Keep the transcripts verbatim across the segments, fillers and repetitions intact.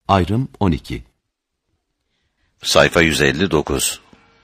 Ayrım on iki. Sayfa yüz elli dokuz.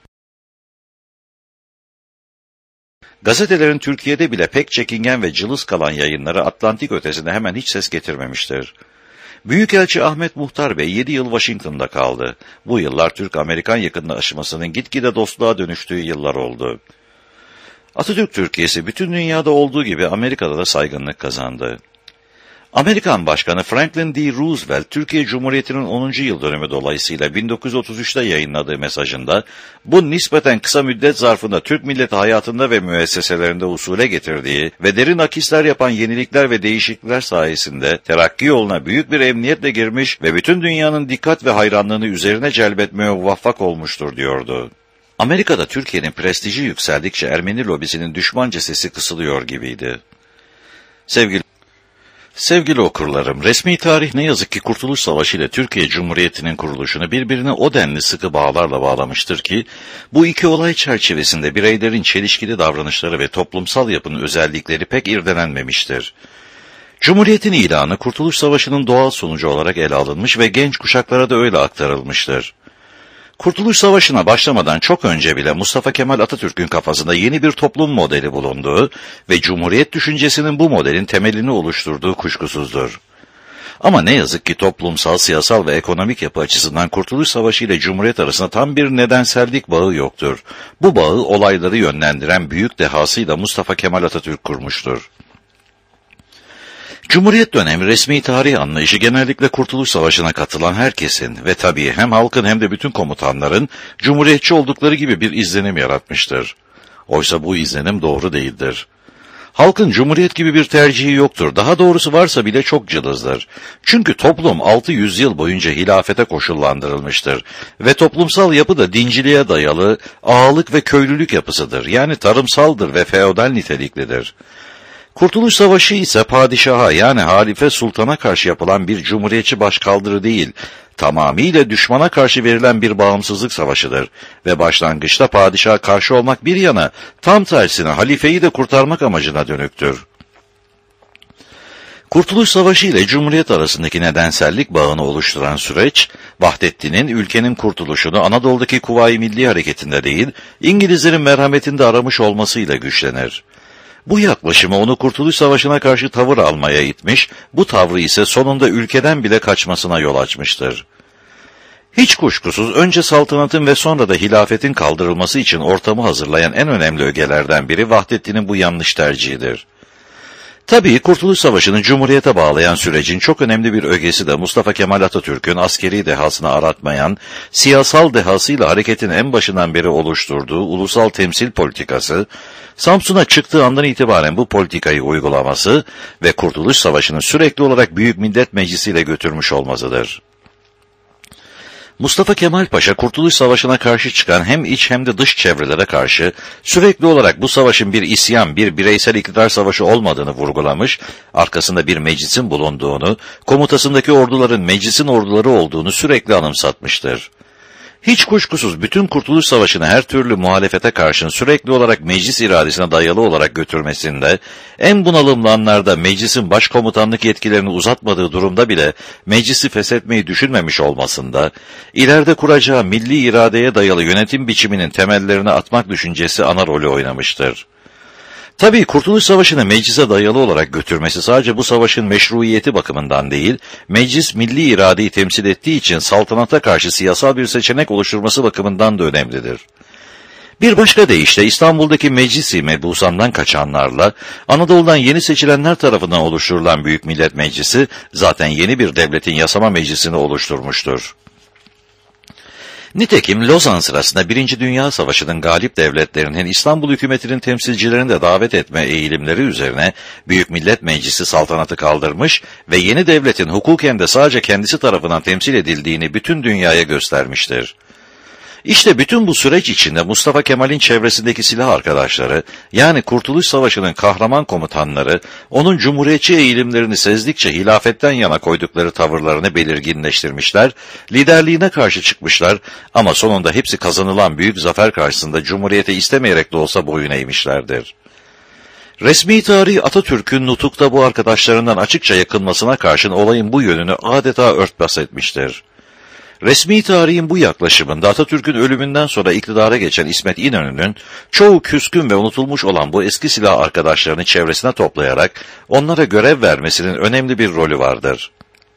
Gazetelerin Türkiye'de bile pek çekingen ve cılız kalan yayınları Atlantik ötesine hemen hiç ses getirmemiştir. Büyükelçi Ahmet Muhtar Bey yedi yıl Washington'da kaldı. Bu yıllar Türk-Amerikan yakınlaşmasının gitgide dostluğa dönüştüğü yıllar oldu. Atatürk Türkiye'si bütün dünyada olduğu gibi Amerika'da da saygınlık kazandı. Amerikan Başkanı Franklin D. Roosevelt, Türkiye Cumhuriyeti'nin onuncu yıl dönümü dolayısıyla bin dokuz yüz otuz üçte yayınladığı mesajında, bu nispeten kısa müddet zarfında Türk milleti hayatında ve müesseselerinde usule getirdiği ve derin akisler yapan yenilikler ve değişiklikler sayesinde terakki yoluna büyük bir emniyetle girmiş ve bütün dünyanın dikkat ve hayranlığını üzerine celbetmeye muvaffak olmuştur diyordu. Amerika'da Türkiye'nin prestiji yükseldikçe Ermeni lobisinin düşmanca sesi kısılıyor gibiydi. Sevgili Sevgili okurlarım, resmi tarih ne yazık ki Kurtuluş Savaşı ile Türkiye Cumhuriyeti'nin kuruluşunu birbirine o denli sıkı bağlarla bağlamıştır ki, bu iki olay çerçevesinde bireylerin çelişkili davranışları ve toplumsal yapının özellikleri pek irdelenmemiştir. Cumhuriyetin ilanı Kurtuluş Savaşı'nın doğal sonucu olarak ele alınmış ve genç kuşaklara da öyle aktarılmıştır. Kurtuluş Savaşı'na başlamadan çok önce bile Mustafa Kemal Atatürk'ün kafasında yeni bir toplum modeli bulunduğu ve Cumhuriyet düşüncesinin bu modelin temelini oluşturduğu kuşkusuzdur. Ama ne yazık ki toplumsal, siyasal ve ekonomik yapı açısından Kurtuluş Savaşı ile Cumhuriyet arasında tam bir nedensellik bağı yoktur. Bu bağı olayları yönlendiren büyük dehasıyla Mustafa Kemal Atatürk kurmuştur. Cumhuriyet dönemi resmi tarih anlayışı genellikle Kurtuluş Savaşı'na katılan herkesin ve tabii hem halkın hem de bütün komutanların cumhuriyetçi oldukları gibi bir izlenim yaratmıştır. Oysa bu izlenim doğru değildir. Halkın cumhuriyet gibi bir tercihi yoktur. Daha doğrusu varsa bile çok cılızdır. Çünkü toplum altı yüz yıl boyunca hilafete koşullandırılmıştır ve toplumsal yapı da dinciliğe dayalı ağalık ve köylülük yapısıdır. Yani tarımsaldır ve feodal niteliklidir. Kurtuluş Savaşı ise padişaha yani halife sultana karşı yapılan bir cumhuriyetçi başkaldırı değil, tamamıyla düşmana karşı verilen bir bağımsızlık savaşıdır ve başlangıçta padişaha karşı olmak bir yana, tam tersine halifeyi de kurtarmak amacına dönüktür. Kurtuluş Savaşı ile Cumhuriyet arasındaki nedensellik bağını oluşturan süreç, Vahdettin'in ülkenin kurtuluşunu Anadolu'daki Kuvayi Milli Hareketi'nde değil, İngilizlerin merhametinde aramış olmasıyla güçlenir. Bu yaklaşımı onu Kurtuluş Savaşı'na karşı tavır almaya itmiş, bu tavrı ise sonunda ülkeden bile kaçmasına yol açmıştır. Hiç kuşkusuz önce saltanatın ve sonra da hilafetin kaldırılması için ortamı hazırlayan en önemli ögelerden biri Vahdettin'in bu yanlış tercihidir. Tabii Kurtuluş Savaşı'nı Cumhuriyete bağlayan sürecin çok önemli bir ögesi de Mustafa Kemal Atatürk'ün askeri dehasını aratmayan, siyasal dehasıyla hareketin en başından beri oluşturduğu ulusal temsil politikası, Samsun'a çıktığı andan itibaren bu politikayı uygulaması ve Kurtuluş Savaşı'nı sürekli olarak Büyük Millet Meclisi ile götürmüş olmasıdır. Mustafa Kemal Paşa Kurtuluş Savaşı'na karşı çıkan hem iç hem de dış çevrelere karşı sürekli olarak bu savaşın bir isyan, bir bireysel iktidar savaşı olmadığını vurgulamış, arkasında bir meclisin bulunduğunu, komutasındaki orduların meclisin orduları olduğunu sürekli anımsatmıştır. Hiç kuşkusuz bütün Kurtuluş Savaşı'nı her türlü muhalefete karşın sürekli olarak meclis iradesine dayalı olarak götürmesinde, en bunalımlı anlarda meclisin başkomutanlık yetkilerini uzatmadığı durumda bile meclisi feshetmeyi düşünmemiş olmasında, ileride kuracağı milli iradeye dayalı yönetim biçiminin temellerini atmak düşüncesi ana rolü oynamıştır. Tabii Kurtuluş Savaşı'nı meclise dayalı olarak götürmesi sadece bu savaşın meşruiyeti bakımından değil, meclis milli iradeyi temsil ettiği için saltanata karşı siyasal bir seçenek oluşturması bakımından da önemlidir. Bir başka deyişle İstanbul'daki meclisi mebusandan kaçanlarla Anadolu'dan yeni seçilenler tarafından oluşturulan Büyük Millet Meclisi zaten yeni bir devletin yasama meclisini oluşturmuştur. Nitekim Lozan sırasında Birinci Dünya Savaşı'nın galip devletlerinin İstanbul hükümetinin temsilcilerini de davet etme eğilimleri üzerine Büyük Millet Meclisi saltanatı kaldırmış ve yeni devletin hukuken de sadece kendisi tarafından temsil edildiğini bütün dünyaya göstermiştir. İşte bütün bu süreç içinde Mustafa Kemal'in çevresindeki silah arkadaşları, yani Kurtuluş Savaşı'nın kahraman komutanları, onun cumhuriyetçi eğilimlerini sezdikçe hilafetten yana koydukları tavırlarını belirginleştirmişler, liderliğine karşı çıkmışlar ama sonunda hepsi kazanılan büyük zafer karşısında cumhuriyete istemeyerek de olsa boyun eğmişlerdir. Resmi tarih Atatürk'ün nutukta bu arkadaşlarından açıkça yakınmasına karşın olayın bu yönünü adeta örtbas etmiştir. Resmi tarihin bu yaklaşımında Atatürk'ün ölümünden sonra iktidara geçen İsmet İnönü'nün çoğu küskün ve unutulmuş olan bu eski silah arkadaşlarını çevresine toplayarak onlara görev vermesinin önemli bir rolü vardır.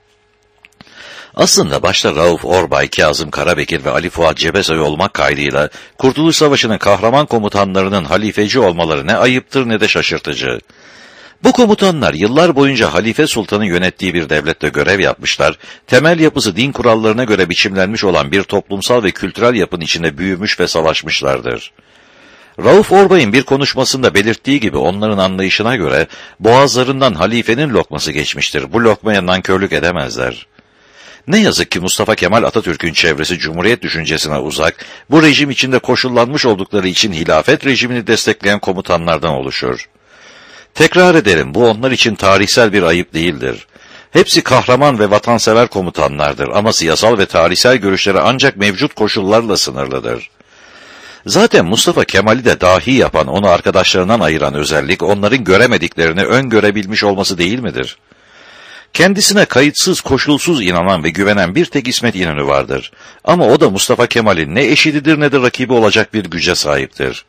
Aslında başta Rauf Orbay, Kazım Karabekir ve Ali Fuat Cebesoy olmak kaydıyla Kurtuluş Savaşı'nın kahraman komutanlarının halifeci olmaları ne ayıptır ne de şaşırtıcı. Bu komutanlar yıllar boyunca Halife Sultan'ın yönettiği bir devlette görev yapmışlar, temel yapısı din kurallarına göre biçimlenmiş olan bir toplumsal ve kültürel yapının içinde büyümüş ve savaşmışlardır. Rauf Orbay'ın bir konuşmasında belirttiği gibi onların anlayışına göre boğazlarından halifenin lokması geçmiştir, bu lokmaya nankörlük edemezler. Ne yazık ki Mustafa Kemal Atatürk'ün çevresi Cumhuriyet düşüncesine uzak, bu rejim içinde koşullanmış oldukları için hilafet rejimini destekleyen komutanlardan oluşur. Tekrar ederim, bu onlar için tarihsel bir ayıp değildir. Hepsi kahraman ve vatansever komutanlardır ama siyasal ve tarihsel görüşleri ancak mevcut koşullarla sınırlıdır. Zaten Mustafa Kemal'i de dahi yapan, onu arkadaşlarından ayıran özellik, onların göremediklerini öngörebilmiş olması değil midir? Kendisine kayıtsız, koşulsuz inanan ve güvenen bir tek İsmet İnönü vardır. Ama o da Mustafa Kemal'in ne eşididir ne de rakibi olacak bir güce sahiptir.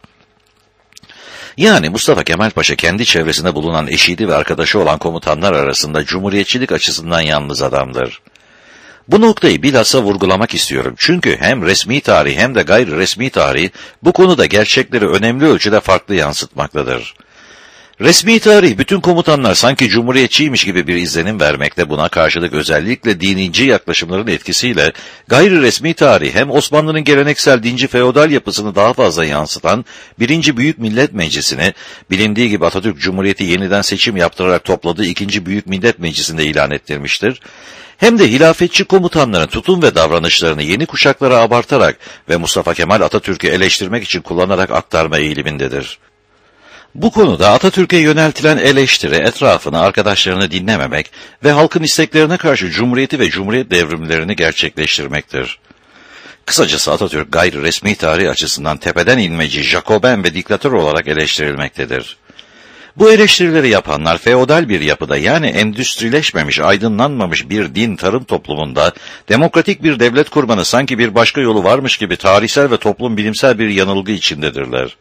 Yani Mustafa Kemal Paşa kendi çevresinde bulunan eşidi ve arkadaşı olan komutanlar arasında cumhuriyetçilik açısından yalnız adamdır. Bu noktayı bilhassa vurgulamak istiyorum. Çünkü hem resmi tarih hem de gayri resmi tarih bu konuda gerçekleri önemli ölçüde farklı yansıtmaktadır. Resmi tarih bütün komutanlar sanki cumhuriyetçiymiş gibi bir izlenim vermekte, buna karşılık özellikle dinici yaklaşımların etkisiyle gayri resmi tarih hem Osmanlı'nın geleneksel dinci feodal yapısını daha fazla yansıtan birinci Büyük Millet Meclisi'ni, bilindiği gibi Atatürk Cumhuriyeti yeniden seçim yaptırarak topladığı ikinci Büyük Millet Meclisi'nde ilan ettirmiştir. Hem de hilafetçi komutanların tutum ve davranışlarını yeni kuşaklara abartarak ve Mustafa Kemal Atatürk'ü eleştirmek için kullanarak aktarma eğilimindedir. Bu konuda Atatürk'e yöneltilen eleştiri etrafını, arkadaşlarını dinlememek ve halkın isteklerine karşı Cumhuriyeti ve Cumhuriyet devrimlerini gerçekleştirmektir. Kısacası Atatürk gayri resmi tarih açısından tepeden inmeci, Jacoben ve diktatör olarak eleştirilmektedir. Bu eleştirileri yapanlar feodal bir yapıda, yani endüstrileşmemiş, aydınlanmamış bir din tarım toplumunda demokratik bir devlet kurmanın sanki bir başka yolu varmış gibi tarihsel ve toplum bilimsel bir yanılgı içindedirler.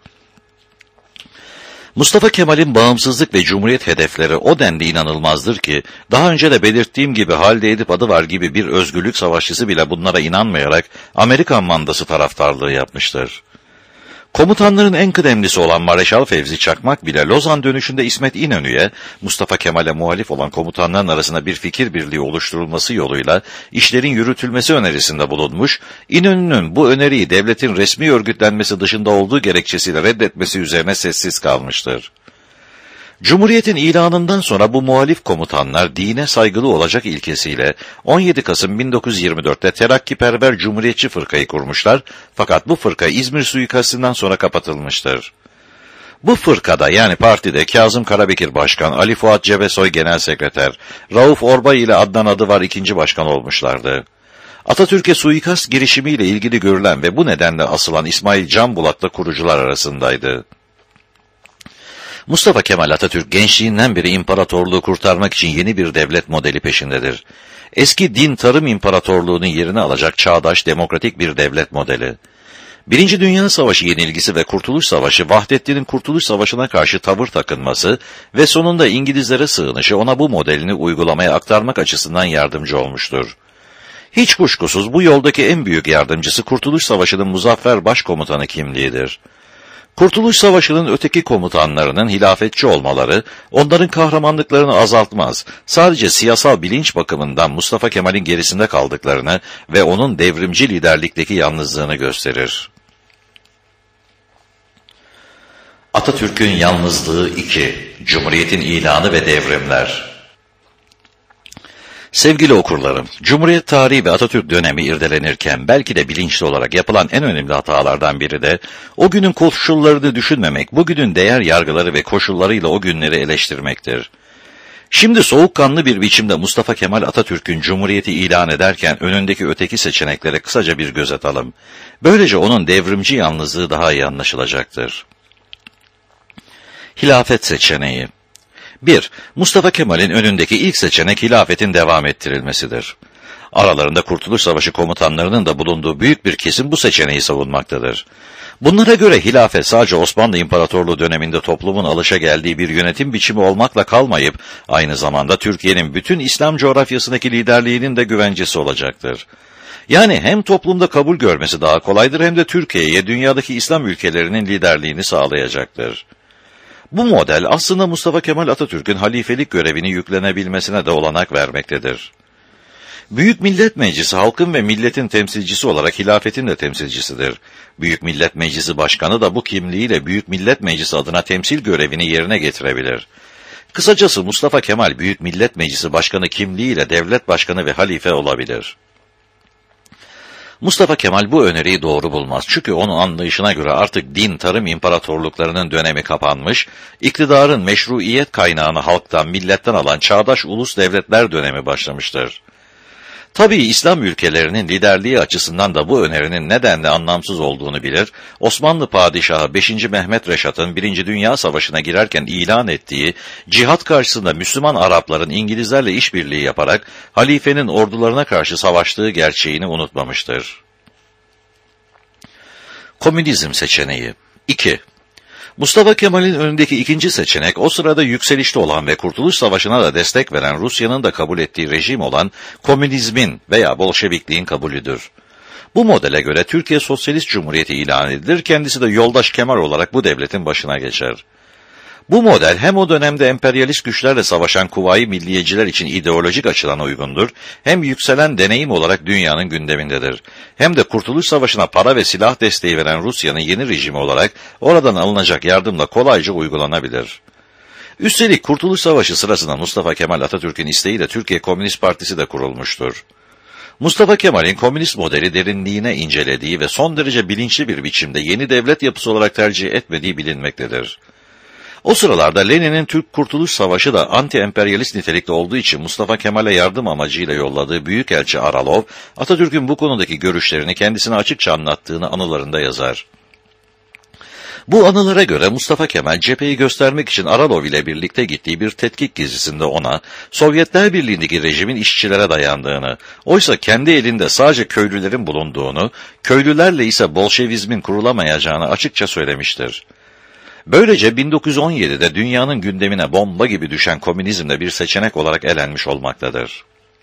Mustafa Kemal'in bağımsızlık ve cumhuriyet hedefleri o denli inanılmazdır ki, daha önce de belirttiğim gibi Halide Edip adı var gibi bir özgürlük savaşçısı bile bunlara inanmayarak Amerikan mandası taraftarlığı yapmıştır. Komutanların en kıdemlisi olan Mareşal Fevzi Çakmak bile Lozan dönüşünde İsmet İnönü'ye, Mustafa Kemal'e muhalif olan komutanların arasında bir fikir birliği oluşturulması yoluyla işlerin yürütülmesi önerisinde bulunmuş, İnönü'nün bu öneriyi devletin resmi örgütlenmesi dışında olduğu gerekçesiyle reddetmesi üzerine sessiz kalmıştır. Cumhuriyetin ilanından sonra bu muhalif komutanlar dine saygılı olacak ilkesiyle on yedi Kasım bin dokuz yüz yirmi dört'te Terakkiperver Cumhuriyetçi Fırkayı kurmuşlar, fakat bu fırka İzmir suikastından sonra kapatılmıştır. Bu fırkada, yani partide Kazım Karabekir Başkan, Ali Fuat Cebesoy Genel Sekreter, Rauf Orbay ile Adnan Adıvar ikinci Başkan olmuşlardı. Atatürk'e suikast girişimiyle ilgili görülen ve bu nedenle asılan İsmail Can Bulat da kurucular arasındaydı. Mustafa Kemal Atatürk gençliğinden beri imparatorluğu kurtarmak için yeni bir devlet modeli peşindedir. Eski din tarım imparatorluğunun yerini alacak çağdaş demokratik bir devlet modeli. Birinci Dünya Savaşı yenilgisi ve Kurtuluş Savaşı, Vahdettin'in Kurtuluş Savaşı'na karşı tavır takınması ve sonunda İngilizlere sığınışı ona bu modelini uygulamaya aktarmak açısından yardımcı olmuştur. Hiç kuşkusuz bu yoldaki en büyük yardımcısı Kurtuluş Savaşı'nın muzaffer başkomutanı kimliğidir. Kurtuluş Savaşı'nın öteki komutanlarının hilafetçi olmaları, onların kahramanlıklarını azaltmaz, sadece siyasal bilinç bakımından Mustafa Kemal'in gerisinde kaldıklarını ve onun devrimci liderlikteki yalnızlığını gösterir. Atatürk'ün yalnızlığı iki. Cumhuriyetin ilanı ve devrimler. Sevgili okurlarım, Cumhuriyet tarihi ve Atatürk dönemi irdelenirken belki de bilinçli olarak yapılan en önemli hatalardan biri de o günün koşullarını düşünmemek, bugünün değer yargıları ve koşullarıyla o günleri eleştirmektir. Şimdi soğukkanlı bir biçimde Mustafa Kemal Atatürk'ün Cumhuriyeti ilan ederken önündeki öteki seçeneklere kısaca bir göz atalım. Böylece onun devrimci yalnızlığı daha iyi anlaşılacaktır. Hilafet seçeneği. bir. Mustafa Kemal'in önündeki ilk seçenek hilafetin devam ettirilmesidir. Aralarında Kurtuluş Savaşı komutanlarının da bulunduğu büyük bir kesim bu seçeneği savunmaktadır. Bunlara göre hilafet sadece Osmanlı İmparatorluğu döneminde toplumun alışageldiği bir yönetim biçimi olmakla kalmayıp, aynı zamanda Türkiye'nin bütün İslam coğrafyasındaki liderliğinin de güvencesi olacaktır. Yani hem toplumda kabul görmesi daha kolaydır hem de Türkiye'ye dünyadaki İslam ülkelerinin liderliğini sağlayacaktır. Bu model aslında Mustafa Kemal Atatürk'ün halifelik görevini yüklenebilmesine de olanak vermektedir. Büyük Millet Meclisi halkın ve milletin temsilcisi olarak hilafetin de temsilcisidir. Büyük Millet Meclisi Başkanı da bu kimliğiyle Büyük Millet Meclisi adına temsil görevini yerine getirebilir. Kısacası Mustafa Kemal Büyük Millet Meclisi Başkanı kimliğiyle devlet başkanı ve halife olabilir. Mustafa Kemal bu öneriyi doğru bulmaz. Çünkü onun anlayışına göre artık din, tarım imparatorluklarının dönemi kapanmış, iktidarın meşruiyet kaynağını halktan, milletten alan çağdaş ulus devletler dönemi başlamıştır. Tabii İslam ülkelerinin liderliği açısından da bu önerinin nedenle anlamsız olduğunu bilir, Osmanlı Padişahı beşinci Mehmet Reşat'ın Birinci Dünya Savaşı'na girerken ilan ettiği, cihat karşısında Müslüman Arapların İngilizlerle işbirliği yaparak halifenin ordularına karşı savaştığı gerçeğini unutmamıştır. Komünizm seçeneği. iki. Mustafa Kemal'in önündeki ikinci seçenek, o sırada yükselişte olan ve Kurtuluş Savaşı'na da destek veren Rusya'nın da kabul ettiği rejim olan komünizmin veya Bolşevikliğin kabulüdür. Bu modele göre Türkiye Sosyalist Cumhuriyeti ilan edilir, kendisi de Yoldaş Kemal olarak bu devletin başına geçer. Bu model hem o dönemde emperyalist güçlerle savaşan Kuvayi Milliyeciler için ideolojik açıdan uygundur, hem yükselen deneyim olarak dünyanın gündemindedir. Hem de Kurtuluş Savaşı'na para ve silah desteği veren Rusya'nın yeni rejimi olarak oradan alınacak yardımla kolayca uygulanabilir. Üstelik Kurtuluş Savaşı sırasında Mustafa Kemal Atatürk'ün isteğiyle Türkiye Komünist Partisi de kurulmuştur. Mustafa Kemal'in komünist modeli derinliğine incelediği ve son derece bilinçli bir biçimde yeni devlet yapısı olarak tercih etmediği bilinmektedir. O sıralarda Lenin'in Türk Kurtuluş Savaşı da anti-emperyalist nitelikte olduğu için Mustafa Kemal'e yardım amacıyla yolladığı Büyükelçi Aralov, Atatürk'ün bu konudaki görüşlerini kendisine açıkça anlattığını anılarında yazar. Bu anılara göre Mustafa Kemal cepheyi göstermek için Aralov ile birlikte gittiği bir tetkik gezisinde ona, Sovyetler Birliği'ndeki rejimin işçilere dayandığını, oysa kendi elinde sadece köylülerin bulunduğunu, köylülerle ise Bolşevizmin kurulamayacağını açıkça söylemiştir. Böylece bin dokuz yüz on yedide dünyanın gündemine bomba gibi düşen komünizm de bir seçenek olarak elenmiş olmaktadır.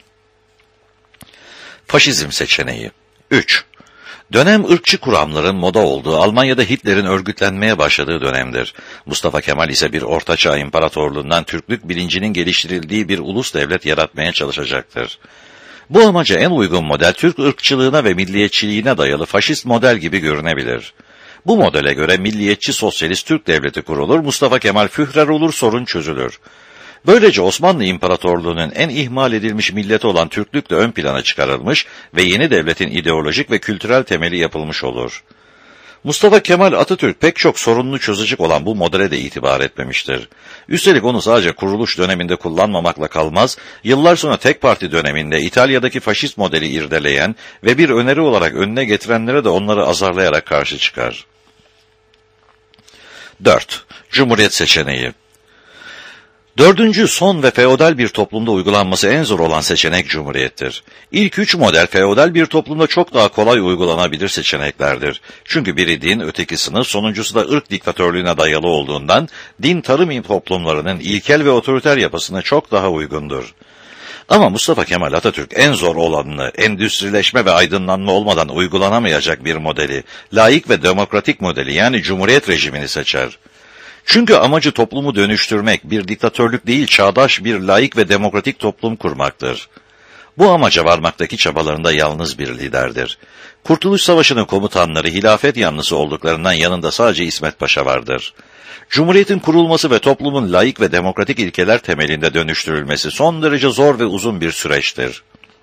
Faşizm seçeneği. üç. Dönem ırkçı kuramların moda olduğu, Almanya'da Hitler'in örgütlenmeye başladığı dönemdir. Mustafa Kemal ise bir ortaçağ imparatorluğundan Türklük bilincinin geliştirildiği bir ulus devlet yaratmaya çalışacaktır. Bu amaca en uygun model Türk ırkçılığına ve milliyetçiliğine dayalı faşist model gibi görünebilir. Bu modele göre milliyetçi sosyalist Türk devleti kurulur, Mustafa Kemal Führer olur, sorun çözülür. Böylece Osmanlı İmparatorluğu'nun en ihmal edilmiş milleti olan Türklük de ön plana çıkarılmış ve yeni devletin ideolojik ve kültürel temeli yapılmış olur. Mustafa Kemal Atatürk pek çok sorununu çözecek olan bu modele de itibar etmemiştir. Üstelik onu sadece kuruluş döneminde kullanmamakla kalmaz, yıllar sonra tek parti döneminde İtalya'daki faşist modeli irdeleyen ve bir öneri olarak önüne getirenlere de onları azarlayarak karşı çıkar. dört. Cumhuriyet seçeneği. Dördüncü, son ve feodal bir toplumda uygulanması en zor olan seçenek Cumhuriyettir. İlk üç model feodal bir toplumda çok daha kolay uygulanabilir seçeneklerdir. Çünkü biri din, öteki sınıf, sonuncusu da ırk diktatörlüğüne dayalı olduğundan, din tarım toplumlarının ilkel ve otoriter yapısına çok daha uygundur. Ama Mustafa Kemal Atatürk en zor olanını, endüstrileşme ve aydınlanma olmadan uygulanamayacak bir modeli, laik ve demokratik modeli yani Cumhuriyet rejimini seçer. Çünkü amacı toplumu dönüştürmek, bir diktatörlük değil çağdaş bir laik ve demokratik toplum kurmaktır. Bu amaca varmaktaki çabalarında yalnız bir liderdir. Kurtuluş Savaşı'nın komutanları hilafet yanlısı olduklarından yanında sadece İsmet Paşa vardır. Cumhuriyetin kurulması ve toplumun laik ve demokratik ilkeler temelinde dönüştürülmesi son derece zor ve uzun bir süreçtir.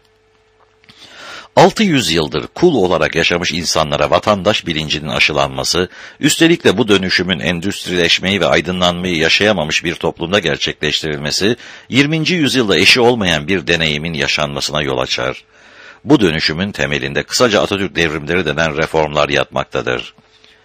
altı yüz yıldır kul olarak yaşamış insanlara vatandaş bilincinin aşılanması, üstelik de bu dönüşümün endüstrileşmeyi ve aydınlanmayı yaşayamamış bir toplumda gerçekleştirilmesi, yirminci yüzyılda eşi olmayan bir deneyimin yaşanmasına yol açar. Bu dönüşümün temelinde kısaca Atatürk devrimleri denen reformlar yatmaktadır.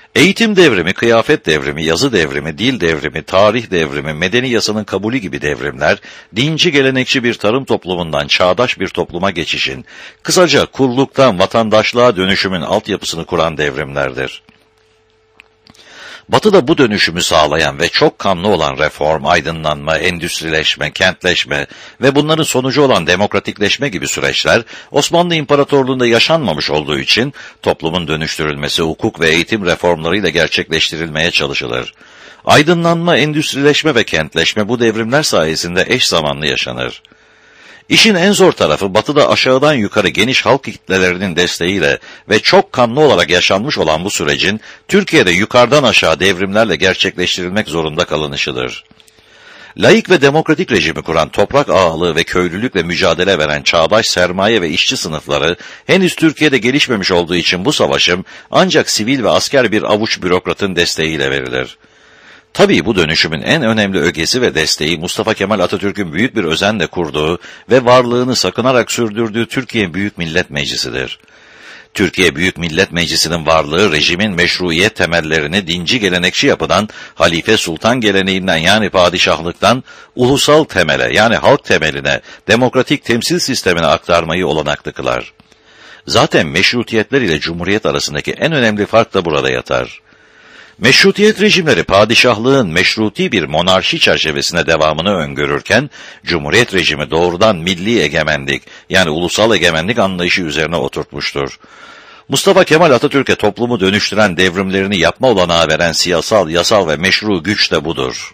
Eğitim devrimi, kıyafet devrimi, yazı devrimi, dil devrimi, tarih devrimi, medeni yasanın kabulü gibi devrimler, dinci gelenekçi bir tarım toplumundan çağdaş bir topluma geçişin, kısaca kulluktan vatandaşlığa dönüşümün altyapısını kuran devrimlerdir. Batı'da bu dönüşümü sağlayan ve çok kanlı olan reform, aydınlanma, endüstrileşme, kentleşme ve bunların sonucu olan demokratikleşme gibi süreçler Osmanlı İmparatorluğu'nda yaşanmamış olduğu için toplumun dönüştürülmesi hukuk ve eğitim reformlarıyla gerçekleştirilmeye çalışılır. Aydınlanma, endüstrileşme ve kentleşme bu devrimler sayesinde eş zamanlı yaşanır. İşin en zor tarafı Batı'da aşağıdan yukarı geniş halk kitlelerinin desteğiyle ve çok kanlı olarak yaşanmış olan bu sürecin Türkiye'de yukarıdan aşağı devrimlerle gerçekleştirilmek zorunda kalınışıdır. Laik ve demokratik rejimi kuran toprak ağalığı ve köylülükle mücadele veren çağdaş sermaye ve işçi sınıfları henüz Türkiye'de gelişmemiş olduğu için bu savaşım ancak sivil ve asker bir avuç bürokratın desteğiyle verilir. Tabii bu dönüşümün en önemli ögesi ve desteği Mustafa Kemal Atatürk'ün büyük bir özenle kurduğu ve varlığını sakınarak sürdürdüğü Türkiye Büyük Millet Meclisi'dir. Türkiye Büyük Millet Meclisi'nin varlığı rejimin meşruiyet temellerini dinci gelenekçi yapıdan, halife sultan geleneğinden yani padişahlıktan ulusal temele yani halk temeline, demokratik temsil sistemine aktarmayı olanaklı kılar. Zaten meşrutiyetler ile cumhuriyet arasındaki en önemli fark da burada yatar. Meşrutiyet rejimleri padişahlığın meşruti bir monarşi çerçevesine devamını öngörürken, Cumhuriyet rejimi doğrudan milli egemenlik yani ulusal egemenlik anlayışı üzerine oturtmuştur. Mustafa Kemal Atatürk'e toplumu dönüştüren devrimlerini yapma olanağı veren siyasal, yasal ve meşru güç de budur.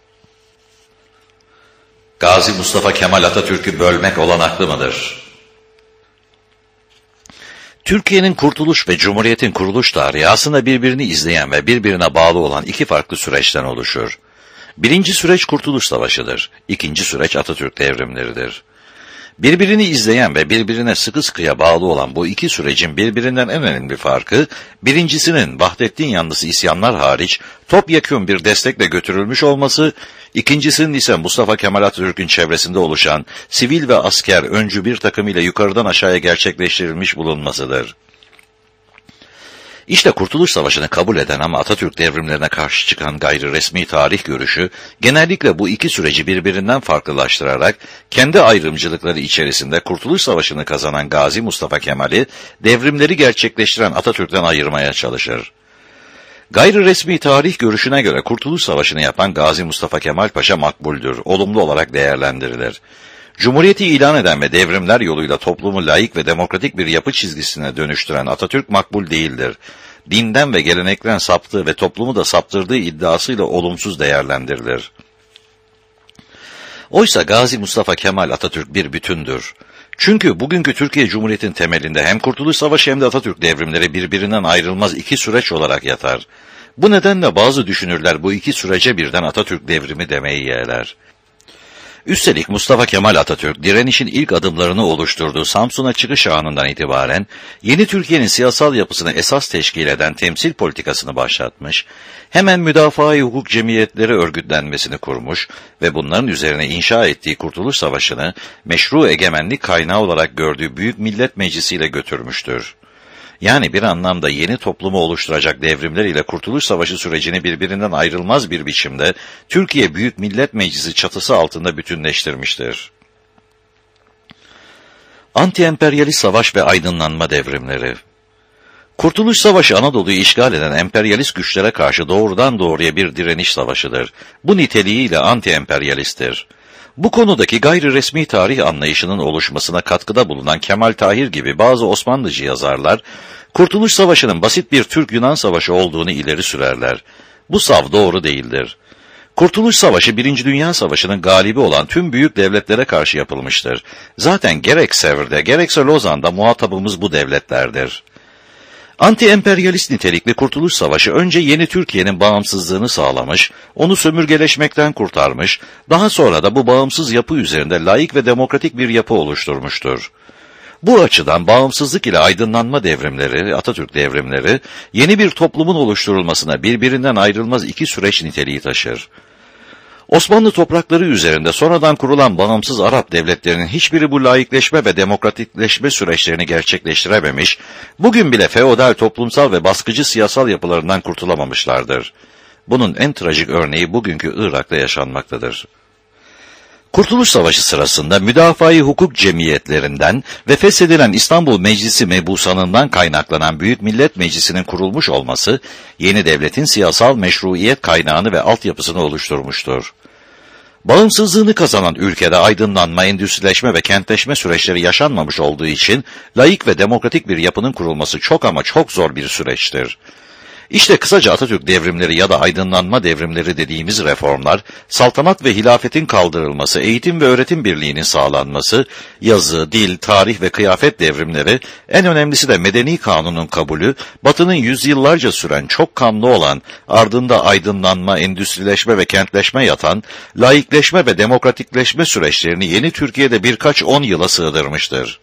Gazi Mustafa Kemal Atatürk'ü bölmek olanaklı mıdır? Türkiye'nin kurtuluş ve Cumhuriyet'in kuruluş tarihi aslında birbirini izleyen ve birbirine bağlı olan iki farklı süreçten oluşur. Birinci süreç Kurtuluş Savaşı'dır. İkinci süreç Atatürk devrimleridir. Birbirini izleyen ve birbirine sıkı sıkıya bağlı olan bu iki sürecin birbirinden en önemli farkı, birincisinin Vahdettin yanlısı isyanlar hariç topyekün bir destekle götürülmüş olması, ikincisinin ise Mustafa Kemal Atatürk'ün çevresinde oluşan sivil ve asker öncü bir takım ile yukarıdan aşağıya gerçekleştirilmiş bulunmasıdır. İşte Kurtuluş Savaşı'nı kabul eden ama Atatürk devrimlerine karşı çıkan gayri resmi tarih görüşü, genellikle bu iki süreci birbirinden farklılaştırarak, kendi ayrımcılıkları içerisinde Kurtuluş Savaşı'nı kazanan Gazi Mustafa Kemal'i, devrimleri gerçekleştiren Atatürk'ten ayırmaya çalışır. Gayri resmi tarih görüşüne göre Kurtuluş Savaşı'nı yapan Gazi Mustafa Kemal Paşa makbuldür, olumlu olarak değerlendirilir. Cumhuriyeti ilan eden ve devrimler yoluyla toplumu laik ve demokratik bir yapı çizgisine dönüştüren Atatürk makbul değildir. Dinden ve gelenekten saptığı ve toplumu da saptırdığı iddiasıyla olumsuz değerlendirilir. Oysa Gazi Mustafa Kemal Atatürk bir bütündür. Çünkü bugünkü Türkiye Cumhuriyeti'nin temelinde hem Kurtuluş Savaşı hem de Atatürk devrimleri birbirinden ayrılmaz iki süreç olarak yatar. Bu nedenle bazı düşünürler bu iki sürece birden Atatürk devrimi demeyi yeğler. Üstelik Mustafa Kemal Atatürk, direnişin ilk adımlarını oluşturduğu Samsun'a çıkış anından itibaren, yeni Türkiye'nin siyasal yapısını esas teşkil eden temsil politikasını başlatmış, hemen müdafaa-i hukuk cemiyetleri örgütlenmesini kurmuş ve bunların üzerine inşa ettiği Kurtuluş Savaşı'nı meşru egemenlik kaynağı olarak gördüğü Büyük Millet Meclisi ile götürmüştür. Yani bir anlamda yeni toplumu oluşturacak devrimler ile Kurtuluş Savaşı sürecini birbirinden ayrılmaz bir biçimde Türkiye Büyük Millet Meclisi çatısı altında bütünleştirmiştir. Anti-emperyalist savaş ve aydınlanma devrimleri. Kurtuluş Savaşı Anadolu'yu işgal eden emperyalist güçlere karşı doğrudan doğruya bir direniş savaşıdır. Bu niteliğiyle anti-emperyalisttir. Bu konudaki gayri resmi tarih anlayışının oluşmasına katkıda bulunan Kemal Tahir gibi bazı Osmanlıcı yazarlar, Kurtuluş Savaşı'nın basit bir Türk-Yunan savaşı olduğunu ileri sürerler. Bu sav doğru değildir. Kurtuluş Savaşı, Birinci Dünya Savaşı'nın galibi olan tüm büyük devletlere karşı yapılmıştır. Zaten gerek Sevr'de gerekse Lozan'da muhatabımız bu devletlerdir. Anti-emperyalist nitelikli Kurtuluş Savaşı önce yeni Türkiye'nin bağımsızlığını sağlamış, onu sömürgeleşmekten kurtarmış, daha sonra da bu bağımsız yapı üzerinde laik ve demokratik bir yapı oluşturmuştur. Bu açıdan bağımsızlık ile aydınlanma devrimleri, Atatürk devrimleri, yeni bir toplumun oluşturulmasına birbirinden ayrılmaz iki süreç niteliği taşır. Osmanlı toprakları üzerinde sonradan kurulan bağımsız Arap devletlerinin hiçbiri bu laikleşme ve demokratikleşme süreçlerini gerçekleştirememiş, bugün bile feodal toplumsal ve baskıcı siyasal yapılarından kurtulamamışlardır. Bunun en trajik örneği bugünkü Irak'ta yaşanmaktadır. Kurtuluş Savaşı sırasında müdafaa-i hukuk cemiyetlerinden ve feshedilen İstanbul Meclisi mebusanından kaynaklanan Büyük Millet Meclisi'nin kurulmuş olması, yeni devletin siyasal meşruiyet kaynağını ve altyapısını oluşturmuştur. Bağımsızlığını kazanan ülkede aydınlanma, endüstrileşme ve kentleşme süreçleri yaşanmamış olduğu için, laik ve demokratik bir yapının kurulması çok ama çok zor bir süreçtir. İşte kısaca Atatürk devrimleri ya da aydınlanma devrimleri dediğimiz reformlar, saltanat ve hilafetin kaldırılması, eğitim ve öğretim birliğinin sağlanması, yazı, dil, tarih ve kıyafet devrimleri, en önemlisi de medeni kanunun kabulü, Batı'nın yüzyıllarca süren çok kanlı olan, ardında aydınlanma, endüstrileşme ve kentleşme yatan, laikleşme ve demokratikleşme süreçlerini yeni Türkiye'de birkaç on yıla sığdırmıştır.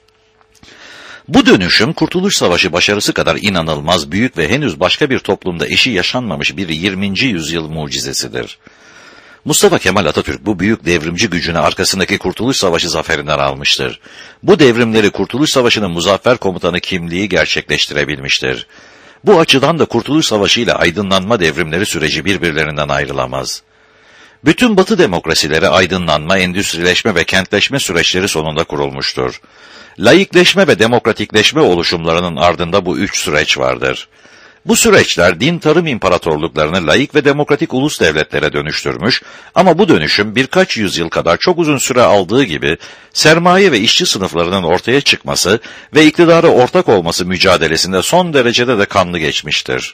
Bu dönüşüm, Kurtuluş Savaşı başarısı kadar inanılmaz, büyük ve henüz başka bir toplumda eşi yaşanmamış bir yirminci yüzyıl mucizesidir. Mustafa Kemal Atatürk bu büyük devrimci gücünü arkasındaki Kurtuluş Savaşı zaferinden almıştır. Bu devrimleri Kurtuluş Savaşı'nın muzaffer komutanı kimliği gerçekleştirebilmiştir. Bu açıdan da Kurtuluş Savaşı ile aydınlanma devrimleri süreci birbirlerinden ayrılamaz. Bütün Batı demokrasileri aydınlanma, endüstrileşme ve kentleşme süreçleri sonunda kurulmuştur. Laikleşme ve demokratikleşme oluşumlarının ardında bu üç süreç vardır. Bu süreçler din tarım imparatorluklarını laik ve demokratik ulus devletlere dönüştürmüş ama bu dönüşüm birkaç yüzyıl kadar çok uzun süre aldığı gibi sermaye ve işçi sınıflarının ortaya çıkması ve iktidara ortak olması mücadelesinde son derecede de kanlı geçmiştir.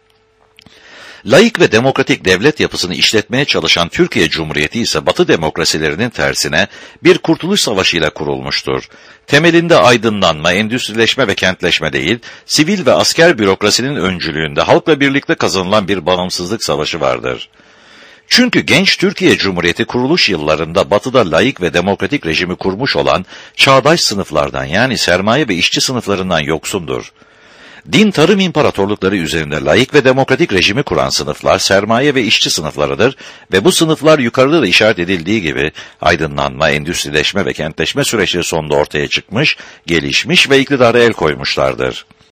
Laik ve demokratik devlet yapısını işletmeye çalışan Türkiye Cumhuriyeti ise Batı demokrasilerinin tersine bir kurtuluş savaşıyla kurulmuştur. Temelinde aydınlanma, endüstrileşme ve kentleşme değil, sivil ve asker bürokrasinin öncülüğünde halkla birlikte kazanılan bir bağımsızlık savaşı vardır. Çünkü genç Türkiye Cumhuriyeti kuruluş yıllarında Batı'da laik ve demokratik rejimi kurmuş olan çağdaş sınıflardan yani sermaye ve işçi sınıflarından yoksundur. Din tarım imparatorlukları üzerinde laik ve demokratik rejimi kuran sınıflar sermaye ve işçi sınıflarıdır ve bu sınıflar yukarıda da işaret edildiği gibi aydınlanma, endüstrileşme ve kentleşme süreçleri sonunda ortaya çıkmış, gelişmiş ve iktidara el koymuşlardır.